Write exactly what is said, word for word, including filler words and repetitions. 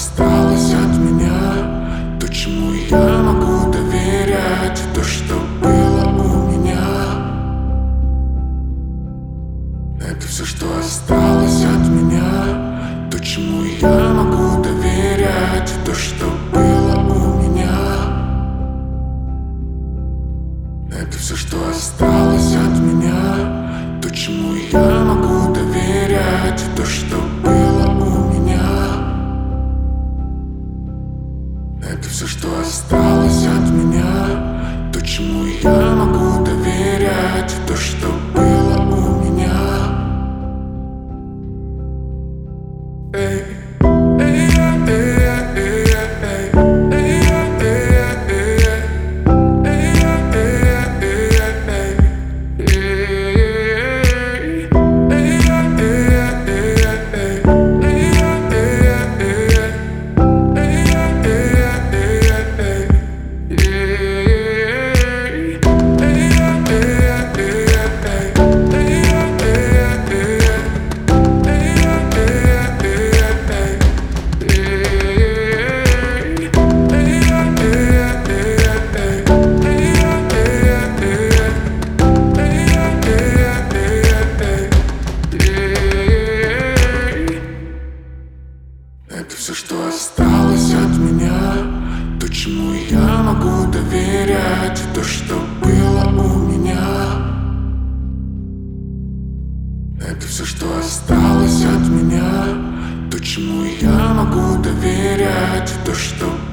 осталось от меня, то, чему я могу доверять, то, что было у меня. Это все, что осталось от меня, то, чему я могу доверять, то, что было у меня. Это все, что осталось от меня, то, чему я могу доверять, то, что было у меня. Это все, что осталось от меня, то, чему я могу доверять, то, что было у меня. Эй. Это все, что осталось от меня, то, чему я могу доверять, то, что было у меня. Это все, что осталось от меня, то, чему я могу доверять, то, что